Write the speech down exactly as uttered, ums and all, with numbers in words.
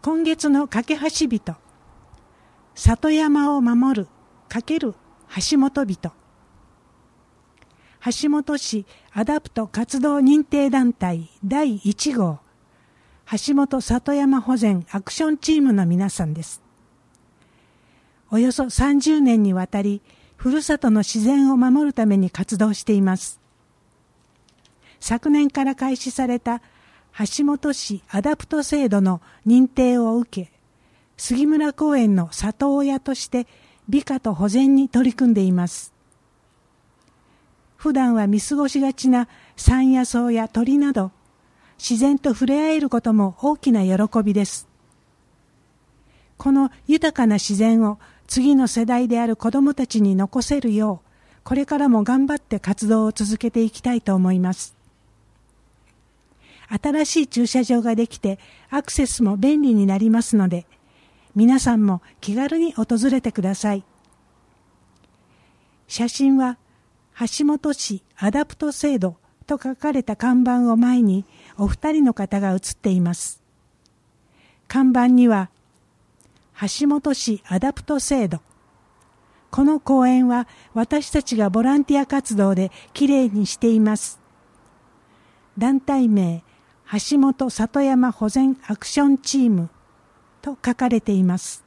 今月の架け橋人、里山を守る×橋本人。橋本市アダプト活動認定団体だいいち号、橋本里山保全アクションチームの皆さんです。およそさんじゅうねんにわたり、ふるさとの自然を守るために活動しています。昨年から開始された橋本市アダプト制度の認定を受け、杉村公園の里親として美化と保全に取り組んでいます。普段は見過ごしがちな山野草や鳥など、自然と触れ合えることも大きな喜びです。この豊かな自然を次の世代である子どもたちに残せるよう、これからも頑張って活動を続けていきたいと思います。新しい駐車場ができてアクセスも便利になりますので、皆さんも気軽に訪れてください。写真は橋本市アダプト制度と書かれた看板を前にお二人の方が写っています。看板には橋本市アダプト制度。この公園は私たちがボランティア活動できれいにしています。団体名橋本里山保全アクションチームと書かれています。